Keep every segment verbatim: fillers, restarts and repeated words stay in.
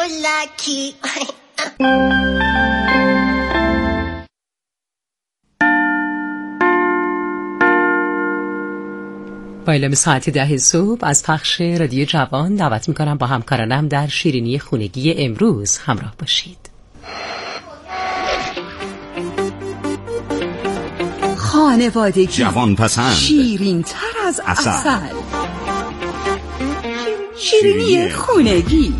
lucky. با اعلام ساعت ده صبح از پخش رادیو جوان دعوت میکنم با همکارانم در شیرینی خونگی امروز همراه باشید. خانوادگی، جوان پسند، شیرین تر از عسل، عسل. شیرینی خونگی.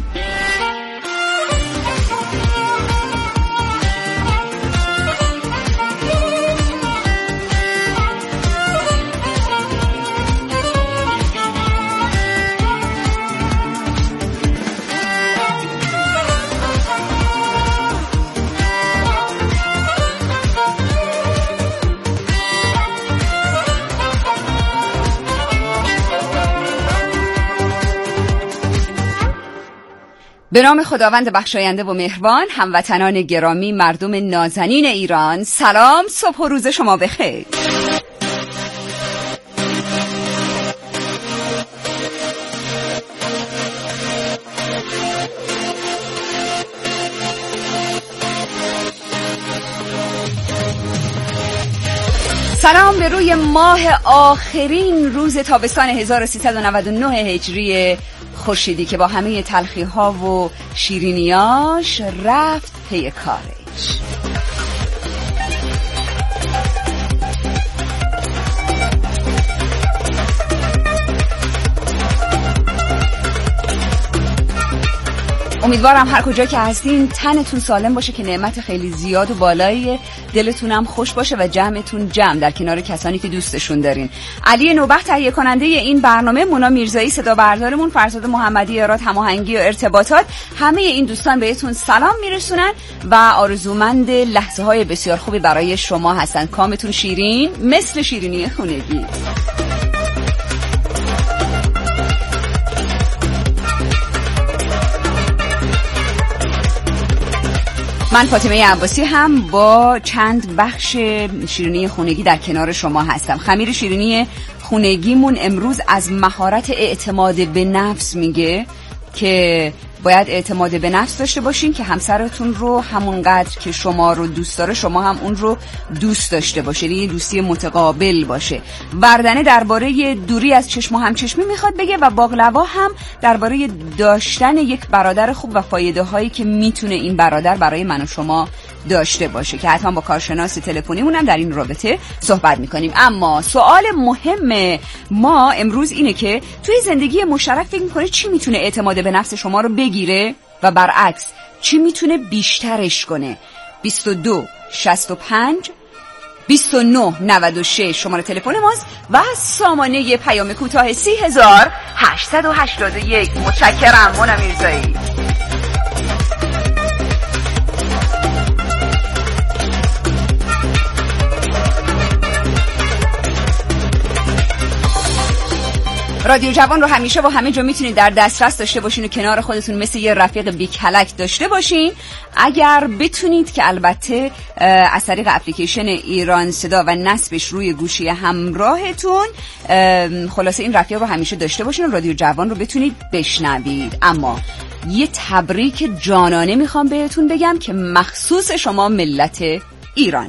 به نام خداوند بخشاینده و مهربان، هموطنان گرامی، مردم نازنین ایران، سلام، صبح و روز شما بخیر. سلام به روی ماه آخرین روز تابستان هزار و سیصد و نود و نه هجری خورشیدی که با همه تلخی ها و شیرینیاش رفت پی کارش. امیدوارم هر کجا که هستین تنتون سالم باشه که نعمت خیلی زیاد و بالایی، دلتونم خوش باشه و جمعتون جمع در کنار کسانی که دوستشون دارین. علی نوبخت تهیه کننده این برنامه، مونا میرزایی صدا بردارمون، فرزاد محمدی اراد هماهنگی و ارتباطات، همه این دوستان بهتون سلام میرسونن و آرزومند لحظه های بسیار خوبی برای شما هستن. کامتون شیرین مثل شیرینی خونگی. من فاطمه عباسی هم با چند بخش شیرینی خونگی در کنار شما هستم. خمیر شیرینی خونگیمون امروز از مهارت اعتماد به نفس میگه که باید اعتماد به نفس داشته باشین که همسرتون رو همونقدر که شما رو دوست داره شما هم اون رو دوست داشته باشین، این دوستی متقابل باشه. وردنه درباره دوری از چشم و همچشمی میخواد بگه و باقلوا هم درباره داشتن یک برادر خوب و فایده هایی که میتونه این برادر برای من و شما داشته باشه که حتما با کارشناس تلفنیمون هم در این رابطه صحبت میکنیم. اما سوال مهم ما امروز اینه که توی زندگی مشترک فکر میکنه چی میتونه اعتماد به نفس شما رو بگیره و برعکس چی میتونه بیشترش کنه؟ بیست و دو شصت و پنج بیست و نه نود و شش شماره تلفن ماست و سامانه پیام کوتاه سی هزار هشتصد و هشتاد و یک. متشکرم مونا میرزایی. رادیو جوان رو همیشه و همه جا میتونید در دسترس داشته باشین و کنار خودتون مثل یه رفیق بی کلک داشته باشین اگر بتونید که البته از طریق اپلیکیشن ایران صدا و نصبش روی گوشی همراهتون خلاصه این رفیق رو همیشه داشته باشین و رادیو جوان رو بتونید بشنوید. اما یه تبریک جانانه میخوام بهتون بگم که مخصوص شما ملت ایرانه.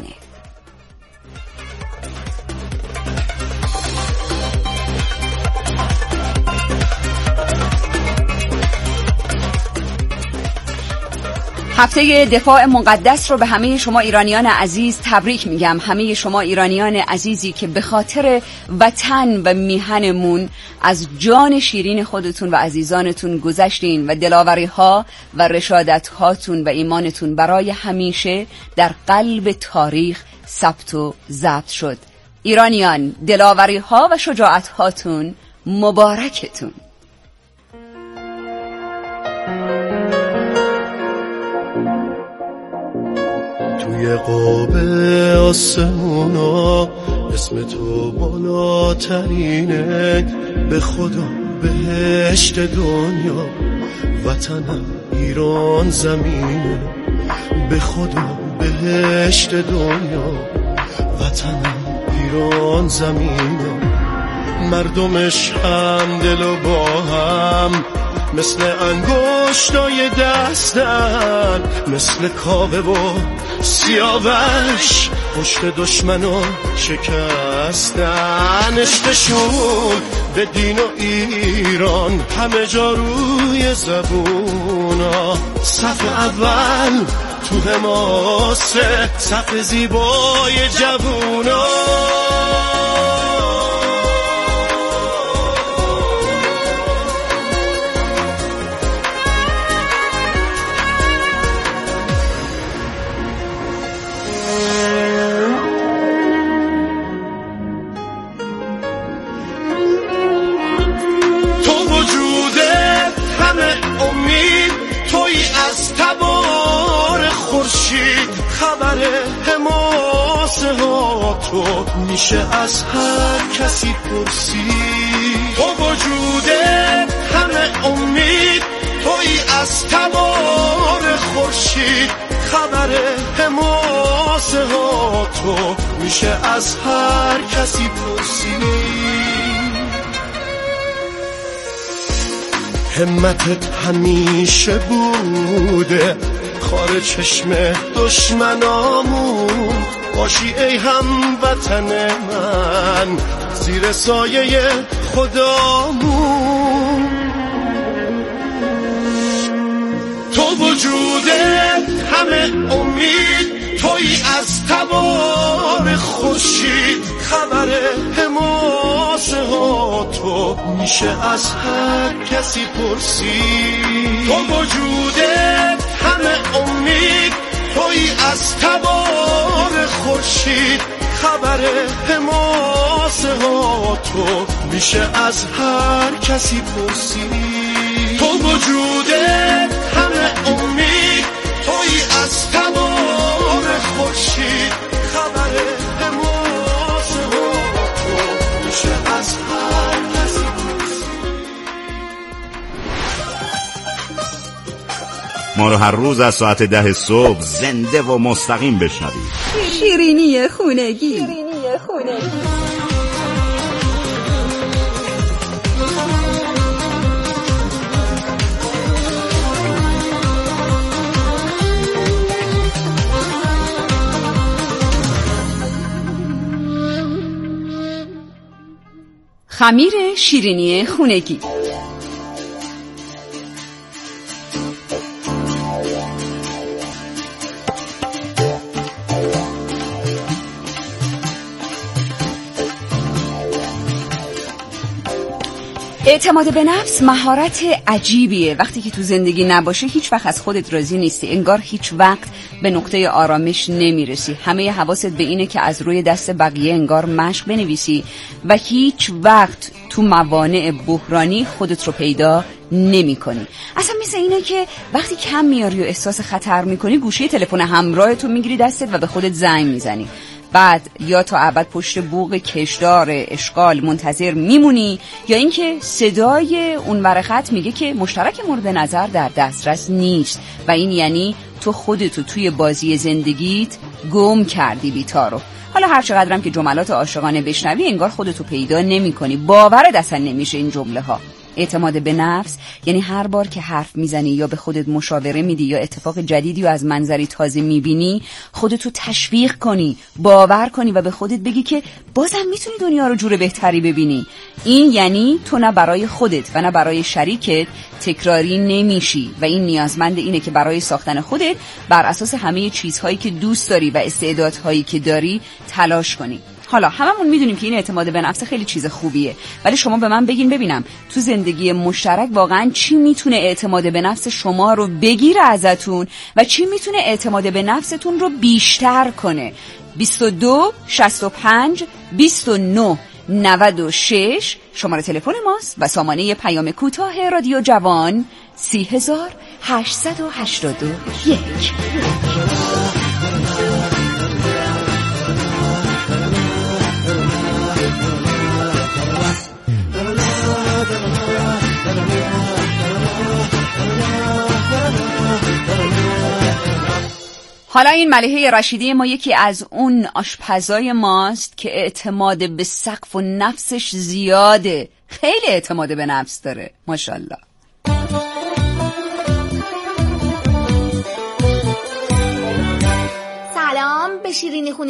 هفته دفاع مقدس رو به همه شما ایرانیان عزیز تبریک میگم. همه شما ایرانیان عزیزی که به خاطر وطن و میهنمون از جان شیرین خودتون و عزیزانتون گذشتین و دلاوری ها و رشادت هاتون و ایمانتون برای همیشه در قلب تاریخ ثبت و ضبط شد. ایرانیان، دلاوری ها و شجاعت هاتون مبارکتون. توی قاب آسمونا اسم تو بالاترینه، به خدا بهشت دنیا وطنم ایران زمینه، به خدا بهشت دنیا وطنم ایران زمینه، مردمش هم دل و با هم مثل انگشتای دستن، مثل کاوه و سیاوش پشت دشمنو شکستن. عشقشون به دین و ایران همه جا روی زبونا، صف اول تو حماسه، صف زیبای جوونا. خبر حماسه ها تو میشه از هر کسی پرسید. تو وجوده همه امید، توی از تبار خورشید. خبر حماسه ها تو میشه از هر کسی پرسید. همتت همیشه بوده خار چشم دشمنامون، باشی ای هموطن من زیر سایه خدامون. تو وجوده همه امید، توی از تبار خورشید. خبر حماسه ها تو میشه از هر کسی پرسید. تو وجوده همه امید، توی از تبار خورشید. خبر حماسه ها تو میشه از هر کسی پرسید. تو وجوده همه امید، توی از تبار خورشید. خبر حماسه ها تو میشه از هر کسی پرسید. ما رو هر روز از ساعت ده صبح زنده و مستقیم بشنوید. شیرینی خونگی. شیرینی خونگی. خمیر شیرینی خونگی. اعتماد به نفس مهارت عجیبیه. وقتی که تو زندگی نباشه هیچ وقت از خودت راضی نیستی، انگار هیچ وقت به نقطه آرامش نمیرسی. همه حواست به اینه که از روی دست بقیه انگار مشق بنویسی و هیچ وقت تو موانع بحرانی خودت رو پیدا نمی کنی. اصلا مثل اینه که وقتی کم میاری و احساس خطر میکنی گوشه تلفن همراهتو میگیری دستت و به خودت زنگ میزنی. بعد یا تا ابد پشت بوق کشدار اشغال منتظر میمونی، یا اینکه صدای اون ور خط میگه که مشترک مورد نظر در دسترس نیست و این یعنی تو خودتو توی بازی زندگیت گم کردی بی‌تارو. حالا هر چقدرم که جملات عاشقانه بشنوی انگار خودتو پیدا نمی‌کنی، باورت اصلا نمیشه این جمله ها. اعتماد به نفس یعنی هر بار که حرف میزنی یا به خودت مشاوره میدی یا اتفاق جدیدی رو از منظری تازه میبینی خودتو تشویق کنی، باور کنی و به خودت بگی که بازم میتونی دنیا رو جور بهتری ببینی. این یعنی تو نه برای خودت و نه برای شریکت تکراری نمیشی و این نیازمند اینه که برای ساختن خودت بر اساس همه چیزهایی که دوست داری و استعدادهایی که داری تلاش کنی. حالا هممون میدونیم که این اعتماد به نفس خیلی چیز خوبیه، ولی شما به من بگین ببینم تو زندگی مشترک واقعا چی میتونه اعتماد به نفس شما رو بگیره ازتون و چی میتونه اعتماد به نفستون رو بیشتر کنه؟ بیست و دو شصت و پنج بیست و نه نود و شش شماره تلفن ماست و سامانه پیام کوتاه رادیو جوان سی هزار هشتصد و هشتاد و یک. حالا این ملیحه رشیدی ما یکی از اون آشپزای ماست که اعتماد به سقف و نفسش زیاده، خیلی اعتماد به نفس داره ماشاءالله.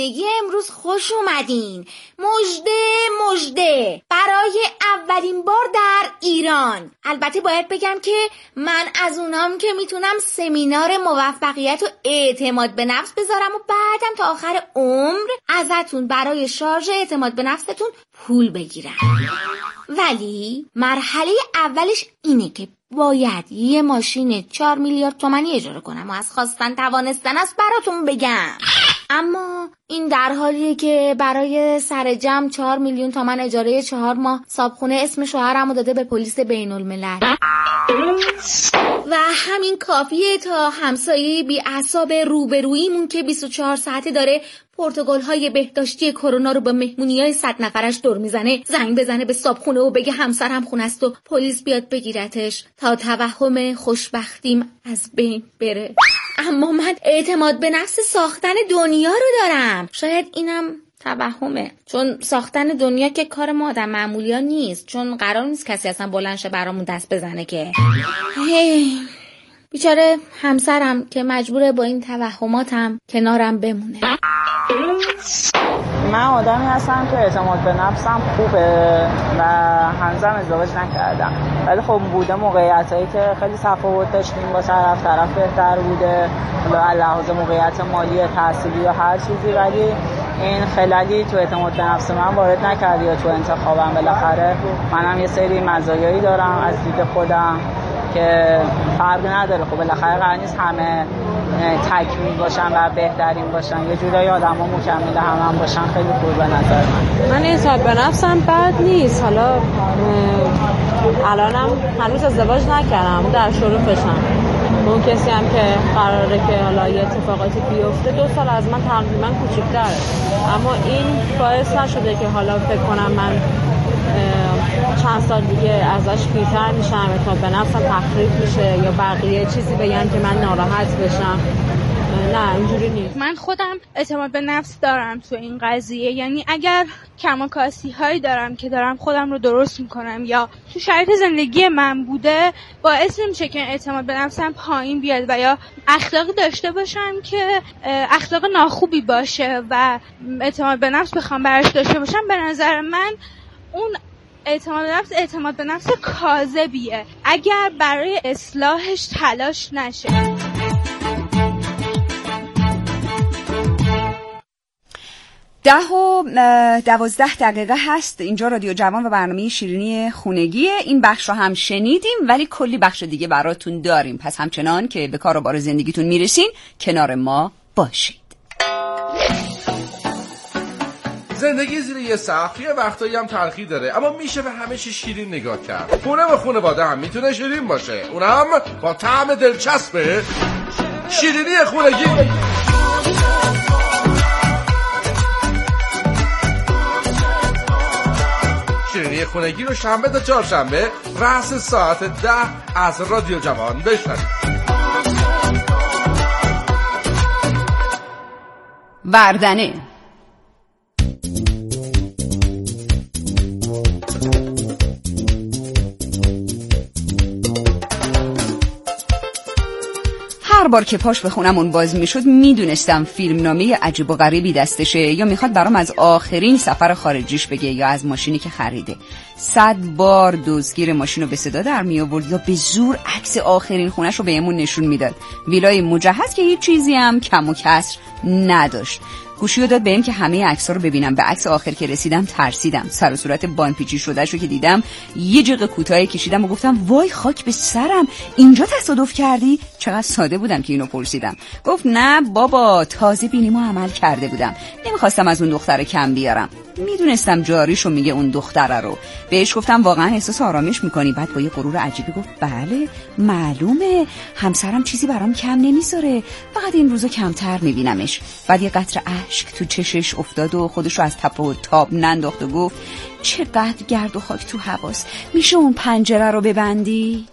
خونگی امروز خوش اومدین. مژده مژده برای اولین بار در ایران. البته باید بگم که من از اونام که میتونم سمینار موفقیت و اعتماد به نفس بذارم و بعدم تا آخر عمر ازتون برای شارژ اعتماد به نفستون پول بگیرم. ولی مرحله اولش اینه که باید یه ماشین چهار میلیارد تومانی اجاره کنم و از خواستن توانستن است براتون بگم. اما این در حالیه که برای سر جمع چهار میلیون تومن اجاره چهار ماه صابخونه اسم شوهرمو داده به پلیس بین الملل و همین کافیه تا همسایه بی اعصاب روبرویمون که بیست و چهار ساعته داره پروتکل های بهداشتی کرونا رو با مهمونیای صد نفرش دور میزنه زنگ بزنه به صابخونه و بگه همسرم خونه است و پلیس بیاد بگیرتش تا توهم خوشبختیم از بین بره. اما من اعتماد به نفس ساختن دنیا رو دارم. شاید اینم توهمه، چون ساختن دنیا که کار ما آدم معمولی ها نیست، چون قرار نیست کسی اصلا بلند شه برامون دست بزنه که. هی بیچاره همسرم که مجبوره با این توهماتم کنارم بمونه. من آدمی هستم که اعتماد به نفسم خوبه و هنوزم ازدواج نکردم، ولی خب بوده موقعیتایی که خیلی تفاوت داشتیم با طرف طرف بهتر بوده، حالا لحاظ موقعیت مالی تحصیلی یا هر چیزی، ولی این خلالی تو اعتماد به نفس من وارد نکرده یا تو انتخابم. بالاخره منم یه سری مزایایی دارم از دید خودم که فرق نداره. خب بالاخره قرار نیست همه تکمیل باشن و بهترین باشن، یه جورایی آدم‌ها مکمل هم هم باشن. خیلی خوب به نظر من. من اعتماد به نفسم بد نیست. حالا الانم هنوز ازدواج نکردم، در شروعشم. اون کسی هم که قراره که حالا یه اتفاقاتی بیفته دو سال از من تقریبا کوچیک‌تره، اما این باعث نشده که حالا فکر کنم من چند سال دیگه ازش پیرتر میشم، اعتماد به نفسم تخریب میشه یا بقیه چیزی بگن که من ناراحت بشم. نه اینجوری نیست. من خودم اعتماد به نفس دارم تو این قضیه، یعنی اگر کم و کاستی هایی دارم که دارم خودم رو درست میکنم یا تو شرایط زندگی من بوده باعث نمیشه که اعتماد به نفسم پایین بیاد و یا اخلاقی داشته باشم که اخلاق ناخوبی باشه و اعتماد به نفس بخوام براش داشته باشم. به نظر من اون اعتماد به نفس اعتماد به نفس کاذبیه اگر برای اصلاحش تلاش نشه. ده و دوازده دقیقه هست اینجا رادیو جوان و برنامه شیرینی خونگیه. این بخش رو هم شنیدیم ولی کلی بخش دیگه براتون داریم، پس همچنان که به کار و بار زندگیتون میرسین کنار ما باشید. زندگی زیر یه سقف یه وقتایی هم تلخی داره، اما میشه به همه چی شیرین نگاه کرد. خونه و خانواده هم میتونه شیرین باشه، اونم با طعم دلچسبه شیرینی خونگی. شیرینی خونگی رو شنبه تا چهارشنبه رأس ساعت ده از رادیو جوان بشنوید. وردنه هر بار که پاش به خونمون باز میشد میدونستم فیلمنامه عجیب و غریبی دستشه، یا میخواد برام از آخرین سفر خارجیش بگه یا از ماشینی که خریده. صد بار دزدگیر ماشین رو به صدا در می آورد یا به زور عکس آخرین خونش رو بهمون نشون میداد. ویلای مجهز که هیچ چیزی هم کم و کسر نداشت. گوشیو داد بهم که همه عکس‌ها رو ببینم. به عکس آخر که رسیدم ترسیدم. سر و صورت بانپیچی شدهشو که دیدم یه جیغ کوتاه کشیدم و گفتم وای خاک به سرم، اینجا تصادف کردی؟ چقدر ساده بودم که اینو پرسیدم. گفت نه بابا، تازه بینیمو عمل کرده بودم، نمیخواستم از اون دختر کم بیارم. میدونستم جاریشو میگه اون دختره رو. بهش گفتم واقعا احساس آرامش میکنی؟ بعد با یه غرور عجیبی گفت بله معلومه، همسرم چیزی برام کم نمیذاره، فقط این روزا کمتر میبینمش. بعد یه قطره اشک تو چشش افتاد و خودشو از تپ و تاب ننداخت و گفت چقدر گرد و خاک تو حواس، میشه اون پنجره رو ببندی؟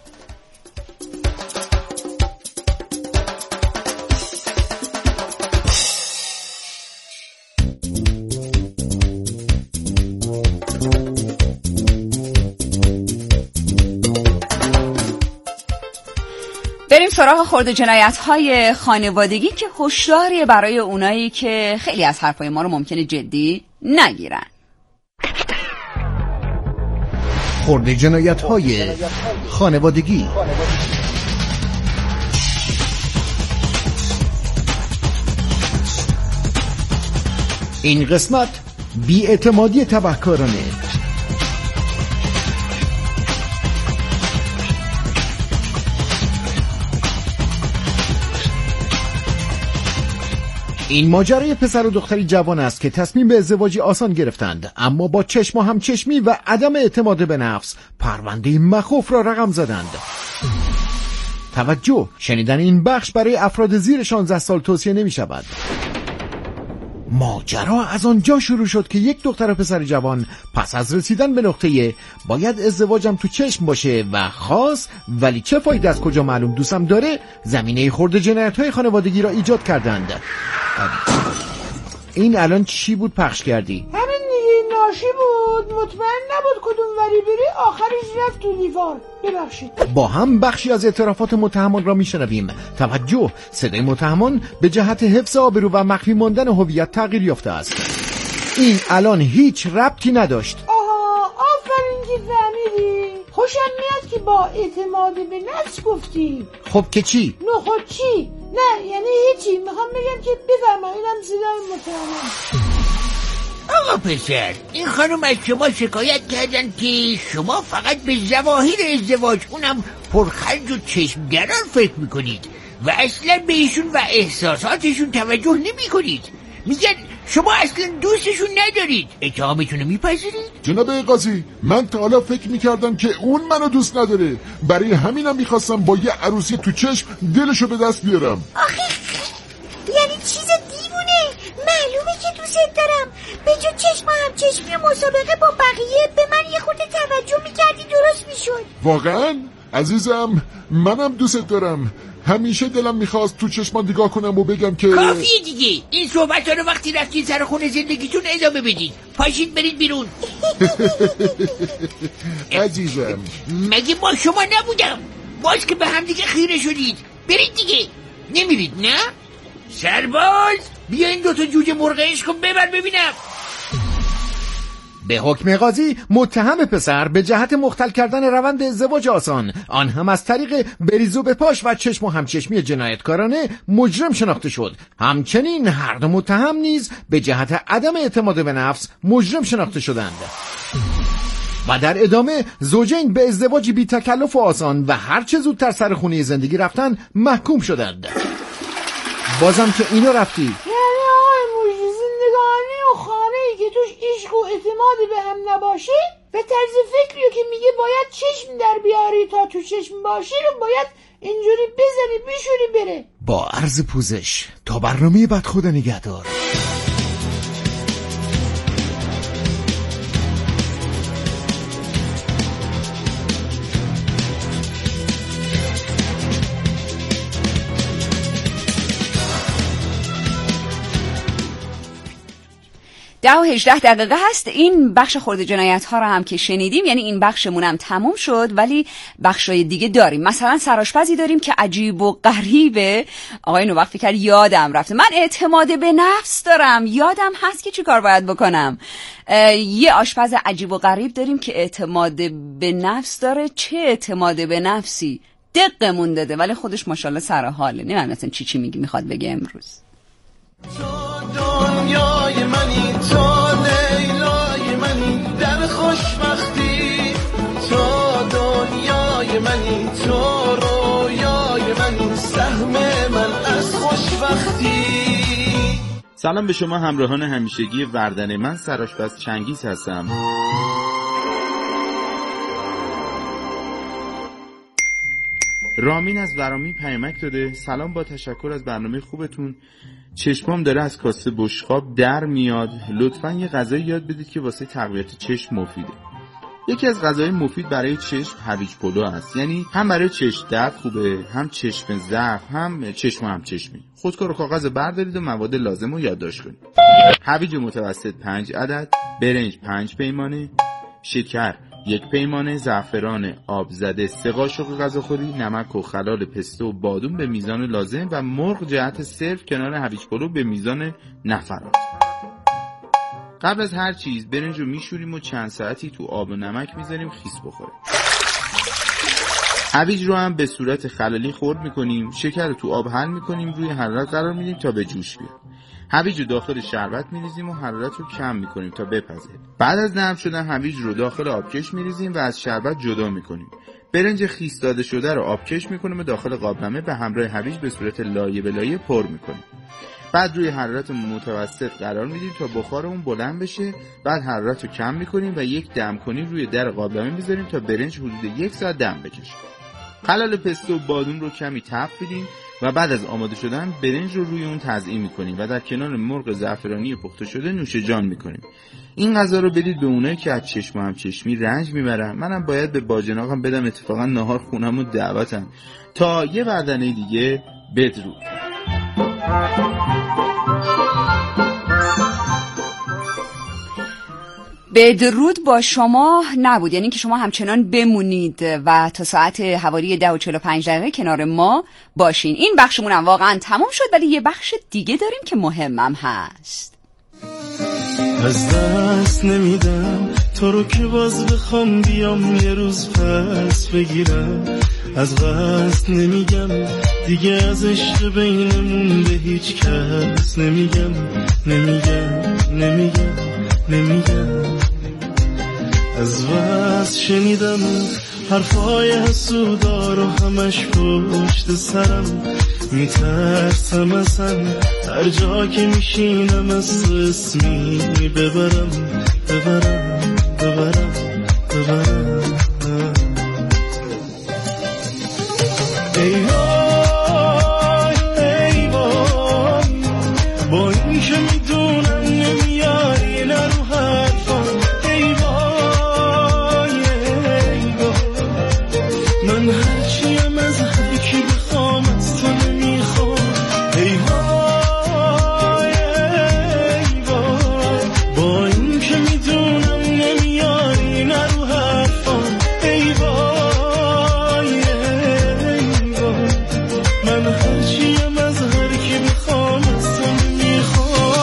بریم سراغ خرد جنایت‌های خانوادگی که هشداریه برای اونایی که خیلی از حرفای ما رو ممکنه جدی نگیرن. خرد جنایت‌های خانوادگی. این قسمت بی‌اعتمادی تبهکارانه. این ماجرای پسر و دختری جوان است که تصمیم به ازدواجی آسان گرفتند، اما با چشم و همچشمی و عدم اعتماد به نفس پرونده مخوف را رقم زدند. توجه، شنیدن این بخش برای افراد زیر شانزده سال توصیه نمی شود. ماجرا از آنجا شروع شد که یک دختر و پسر جوان پس از رسیدن به نقطه باید ازدواجم تو چشم باشه و خاص ولی چه فایده از کجا معلوم دوستم داره، زمینه خرد جنایت‌های خانوادگی را ایجاد کردند. این الان چی بود پخش کردی؟ همین دیگه، ناشی بود، مطمئن نبود کدوم وری بری، آخرش رفت تو دیوار. ببخشید. با هم بخشی از اعترافات متهمان را میشنویم. توجه، صدای متهمان به جهت حفظ آبرو و مخفی ماندن هویت تغییر یافته است. این الان هیچ ربطی نداشت. آها، آفرین که فهمیدی. خوشم میاد که با اعتماد به نفس گفتی. خب که چی؟ نه خب چی؟ نه یعنی هیچی. میخوام بگم که بفرماییدم صدای متهمان. آقا پسر، این خانم از شما شکایت کردن که شما فقط به ظواهر ازدواج، اونم پرخرج و چشمگران فکر میکنید و اصلا به ایشون و احساساتشون توجه نمی کنید. میگن شما اصلا دوستشون ندارید. اتهامتونو میپذیرید؟ جناب قاضی، من تا حالا فکر میکردم که اون منو دوست نداره، برای همینم میخواستم با یه عروسی تو چشم دلشو به دست بیارم. آخه یعنی چیز دیوونه. معلومه که دوست دارم. به جا چشم هم چشمی مسابقه با بقیه به من یه خورده توجه میکردی درست میشد. واقعا؟ عزیزم، منم دوست دارم. همیشه دلم میخواست تو چشمان نگاه کنم و بگم که کافیه دیگه. این صحبت ها رو وقتی رفتین سر خونه زندگیتون ادامه بدید. پاشید برید بیرون. عزیزم، مگه با شما نبودم؟ باز که به هم دیگه خیره شدید. برید دیگه. نمیرید نه؟ سرباز، بیا این دوتا جوجه مرغ عشق ببر ببینم. به حکم قاضی، متهم پسر به جهت مختل کردن روند ازدواج آسان، آن هم از طریق بریزو به پاش و چشم و همچشمی جنایتکارانه، مجرم شناخته شد. همچنین هر دو متهم نیز به جهت عدم اعتماد به نفس مجرم شناخته شدند. و در ادامه زوجین به ازدواجی بی تکلف و آسان و هر چه زودتر سر خونه زندگی رفتن محکوم شدند. بازم که اینو رفتی. یعنی آقای موجی، زندگانی و خانه‌ای که توش عشق و اعتمادی به هم نباشه و طرز فکری که میگه باید چشم در بیاری تا تو چشم باشی رو باید اینجوری بزنی بشوری بره. با عرض پوزش، تا برنامه بعد خدا نگهدار. ده و هجده دقیقه هست. این بخش خرد جنایت ها رو هم که شنیدیم، یعنی این بخشمون هم تموم شد، ولی بخشای دیگه داریم. مثلا سرآشپزی داریم که عجیب و غریبه. آقای نوبخت فکر کرد یادم رفته. من اعتماد به نفس دارم، یادم هست که چی کار باید بکنم. یه آشپز عجیب و غریب داریم که اعتماد به نفس داره. چه اعتماد به نفسی، دقمون داده، ولی خودش ماشاءالله سر حاله. نمیدونم مثلا چی چی میگی میخواد بگه امروز. دنیای منی، تو لیلای منی، در خوشبختی. تو دنیای منی، تو رویای منی، سهم من از خوشبختی. سلام به شما همراهان همیشگی وردن. من سرآشپز چنگیز هستم. رامین از ورامین پیامک داده: سلام، با تشکر از برنامه خوبتون. چشمام داره از کاسه بشقاب در میاد. لطفاً یه غذایی یاد بدید که واسه تقویت چشم مفیده. یکی از غذاهای مفید برای چشم هویج پلو است. یعنی هم برای چشم درد خوبه، هم چشم ضعف، هم چشم هم چشمی. خودکار و کاغذ بردارید و مواد لازم رو یادداشت کنید. هویج متوسط پنج عدد، برنج پنج پیمانه، شکر یک پیمانه زعفران آب زده، سه قاشق غذاخوری نمک و خلال پسته و بادوم به میزان لازم و مرغ جهت سرو کنار هویج پلو به میزان نفرات. قبل از هر چیز برنج رو میشوریم و چند ساعتی تو آب و نمک میذاریم خیس بخوره. هویج رو هم به صورت خلالی خرد میکنیم، شکر رو تو آب حل میکنیم، روی حرارت قرار میدیم تا به جوش بیاد. هویج رو داخل شربت میریزیم و حرارت رو کم میکنیم تا بپزه. بعد از نرم شدن هویج رو داخل آبکش میریزیم و از شربت جدا میکنیم. برنج خیس داده شده رو آبکش میکنیم و داخل قابلمه به همراه هویج به صورت لایه به لایه پر میکنیم. بعد روی حرارت متوسط قرار میدیم تا بخار اون بلند بشه. بعد حرارت رو کم میکنیم و یک دم کنی روی در قابلمه میذاریم تا برنج حدود یک ساعت دم بکشه. خلال پسته و بادوم رو کمی تفت بدیم و بعد از آماده شدن برنج رو روی اون تزیین میکنیم و در کنار مرغ زعفرانی پخته شده نوش جان میکنیم. این غذا رو بدید به اونایی که از چشم و همچشمی رنج میبرن. منم باید به باجناقم بدم، اتفاقا نهار خونم و دعوتم. تا یه وعدنه دیگه، بدرود. بدرود با شما نبود، یعنی که شما همچنان بمونید و تا ساعت حوالی ده و چهل و پنج دقیقه کنار ما باشین. این بخشمون هم واقعا تموم شد، ولی یه بخش دیگه داریم که مهمم هست. از دست نمیدم تو رو که باز بخوام بیام یه روز پس بگیرم. از قصد نمیگم دیگه، از عشق بینمون به هیچ کس نمیگم نمیگم نمیگم نمیگم. از بس شنیدم حرفای حسودا رو همش پشت سرم، میترسم اصلا هر جا که میشینم از اسمی ببرم ببرم ببرم ببرم. ای وای ای وای، با این که میدونم نمیاری نرو حرفم. ای وای ای وای، من هرچیم از هر کی بخوام از تو نمیخوام. ای وای ای وای، با این که میدونم نمیاری نرو حرفم. ای وای ای وای، من هرچیم از هر کی بخوام از تو نمیخوام.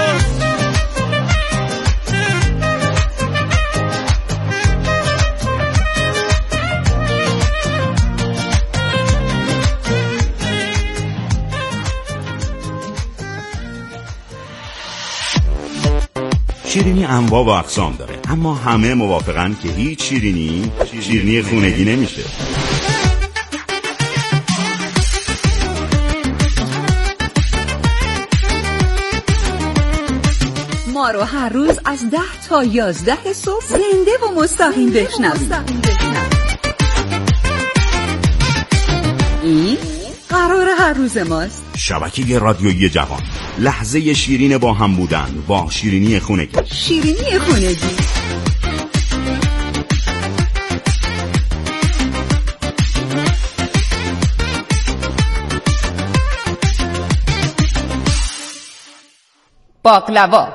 شیرینی انواع و اقسام داره، اما همه موافقن که هیچ شیرینی شیرینی خونگی نمیشه. ما رو هر روز از ده تا یازده صبح زنده و مستقیم بشنوید. این قرار هر روز ماست. شبکه رادیویی جوان، لحظه شیرین با هم بودن با شیرینی خونگی. شیرینی خونگی. باقلوا.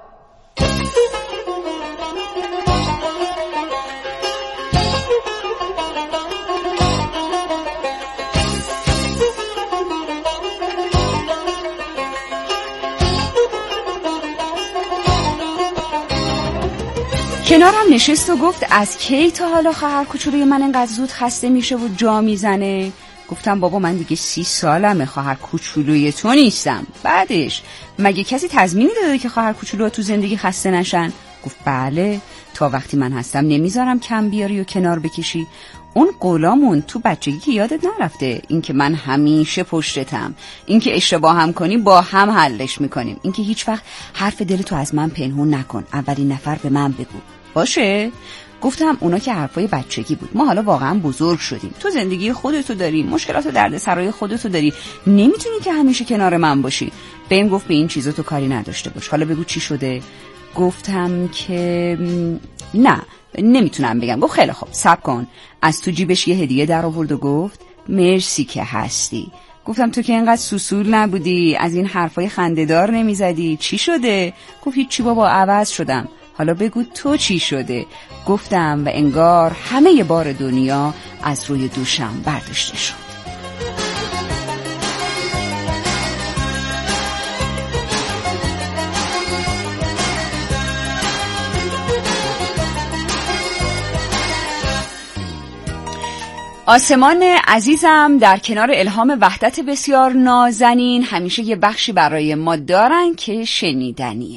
کنارم نشست و گفت از کی تا حالا خواهر کوچولوی من اینقدر زود خسته میشه و جا میزنه؟ گفتم بابا من دیگه سی سالمه، خواهر کوچولوی تو نیستم. بعدش مگه کسی تضمینی داده که خواهر کوچولوها تو زندگی خسته نشن؟ گفت بله، تا وقتی من هستم نمیذارم کم بیاری و کنار بکشی. اون قولامون تو بچگی که یادت نرفته، اینکه من همیشه پشتتم، اینکه اشتباه هم کنی با هم حلش میکنیم، اینکه هیچ وقت حرف دلتو از من پنهون نکن، اولین نفر به من بگو، باشه؟ گفتم اونا که حرفای بچگی بود، ما حالا واقعا بزرگ شدیم، تو زندگی خودتو داری، مشکلات و دردسرای خودتو داری، نمیتونی که همیشه کنار من باشی. بهم گفت به این چیزا تو کاری نداشته باش، حالا بگو چی شده؟ گفتم که نه نمیتونم بگم. گفت خیلی خوب صبر کن. از تو جیبش یه هدیه در آورد و گفت مرسی که هستی. گفتم تو که اینقدر سوسول نبودی، از این حرفای خنده‌دار نمیزدی، چی شده؟ گفت هیچی بابا، عوض شدم. حالا بگو تو چی شده؟ گفتم و انگار همه بار دنیا از روی دوشم برداشته شد. آسمان عزیزم در کنار الهام وحدت بسیار نازنین همیشه یه بخشی برای ما دارن که شنیدنیه.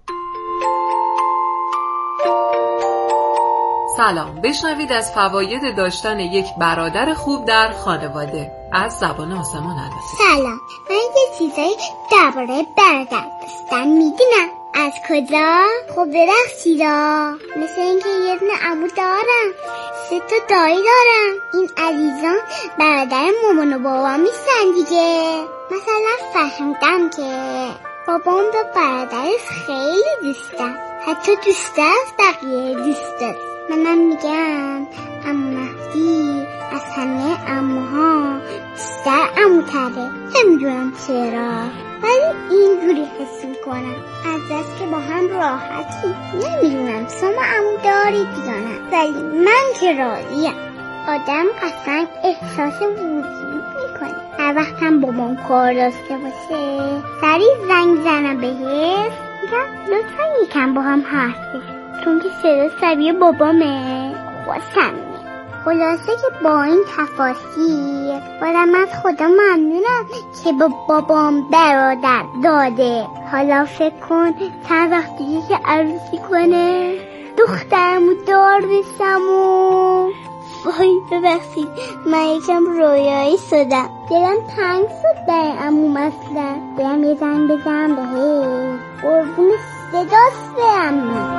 سلام، بشنوید از فواید داشتن یک برادر خوب در خانواده از زبان آسمان البته. سلام، من یه چیزایی درباره برادر داشتن میدونم. از کجا؟ خب درخشیدا، مثل اینکه یه دونه عمو دارم، سه تا دایی دارم. این عزیزان برادر مامان و بابا میشن دیگه. مثلا فهمیدم که بابام به برادرش خیلی دوسته، حتی دوسته از بقیه دوسته. منم میگم عمو مهدی از همه عموها بیشتر عمو تره. نمیدونم چرا ولی اینجوری حس میکنم، از دست که با هم راحتی. نمیدونم شما عمو دارید یا نه، ولی من که راضیم. آدم قشنگ احساس وجود میکنه. هر وقت هم بابام کار داشته باشه سریع زنگ زنم بهش، میگم لطفا یکم با هم حرف بزنیم، چون که صدا شبیه بابامه. خوشم میاد. خلاصه که با این تفاصیل بازم از خدا ممنونم که با بابام برادر داده. حالا فکر کن چند وقت دیگه که عروسی کنه دخترمو دار بشم و وای ببخشید من یکم رویایی شدم، دلم تنگ شد برای عموم. اصلا برم یه زنگ بزنم بهش، قربون صداست برم.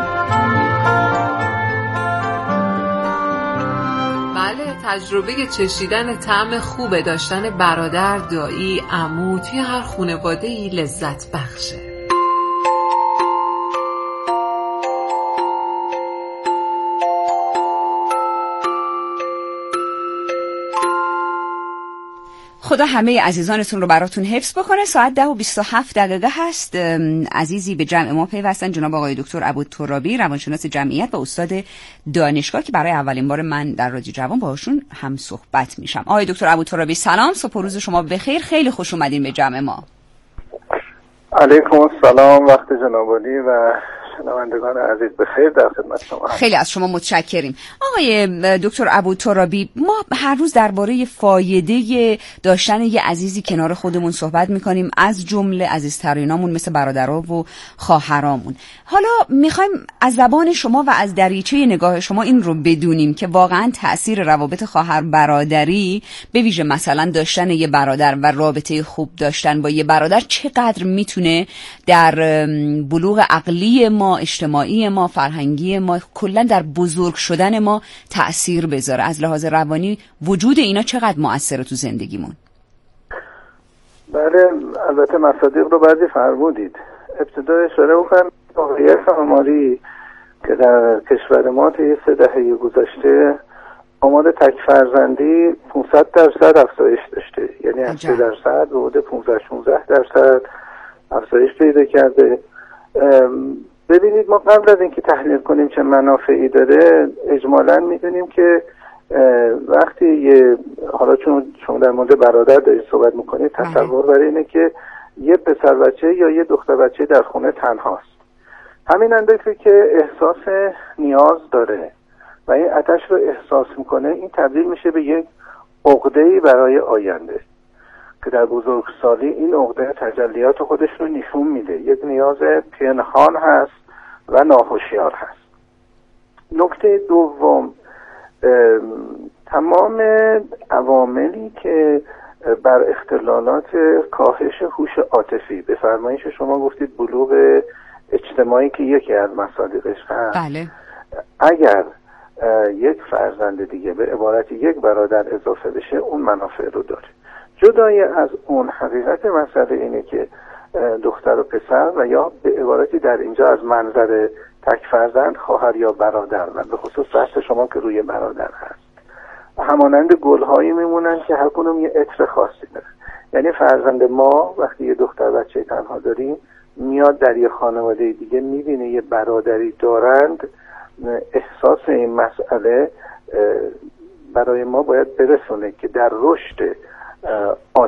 بله، تجربه چشیدن طعم خوب داشتن برادر، دایی، عمو توی هر خانواده‌ای لذت بخشه. خدا همه عزیزانتون رو براتون حفظ بکنه. ساعت ده و بیست و هفت دقیقه هست. عزیزی به جمع ما پیوستن، جناب آقای دکتر ابوالترابی، روانشناس جمعیت و استاد دانشگاه که برای اولین بار من در رادیو جوان باهاشون هم صحبت میشم. آقای دکتر ابوالترابی سلام، صبح و روز شما بخیر. خیلی خوش اومدین به جمع ما. علیکم السلام، وقت جناب عالی و شنوندگان عزیز بخیر، در خدمت شما. خیلی از شما متشکریم. آقای دکتر ابوالترابی، ما هر روز درباره فایده داشتن یه عزیزی کنار خودمون صحبت میکنیم، از جمله عزیزترینامون مثل برادرها و خواهرامون. حالا میخوایم از زبان شما و از دریچه نگاه شما این رو بدونیم که واقعا تأثیر روابط خواهر برادری به ویژه مثلا داشتن یه برادر و رابطه خوب داشتن با یه برادر چقدر میتونه در بلوغ عقلی ما، اجتماعی ما، فرهنگی ما، کلا در بزرگ شدن ما تأثیر بذاره. از لحاظ روانی وجود اینا چقدر مؤثره تو زندگیمون؟ بله، البته مصادیق رو بعضی فرمودید. ابتدا اشاره بکنم واقعیت آماری که در کشور ما طی سه دهه گذشته آمار تک فرزندی پانصد درصد افزایش داشته، یعنی از سه درصد به حدود پانزده شانزده درصد افزایش پیدا کرده. ببینید، ما قبل از اینکه تحلیل کنیم چه منافعی داره اجمالاً میدونیم که وقتی یه، حالا چون شما در مورد برادر دارید صحبت میکنید، تصور برای اینه که یه پسر بچه یا یه دختر بچه در خونه تنهاست. همین اندازه که احساس نیاز داره و این آتش رو احساس میکنه، این تبدیل میشه به یک عقده‌ای برای آینده که در بزرگسالی این عقده تجلیات خودش رو نشون میده. یک نیاز پنهان هست و ناهوشیار هست. نکته دوم، تمام عواملی که بر اختلالات کاهش هوش عاطفی، به فرمایش شما گفتید بلوغ اجتماعی که یکی از مصادیقش هست، بله. اگر یک فرزند دیگه به عبارت یک برادر اضافه بشه اون منافع رو داره. جدای از اون، حقیقت مسئله اینه که دختر و پسر و یا به عبارتی در اینجا از منظر تک فرزند خواهر یا برادر و به خصوص بحث شما که روی برادر هست، همانند گلهایی میمونن که هر کدوم یه عطر خاصی داره. یعنی فرزند ما وقتی یه دختر بچه تنها داریم میاد در یه خانواده دیگه میبینه یه برادری دارند، احساس این مسئله برای ما باید برسونه که در رشد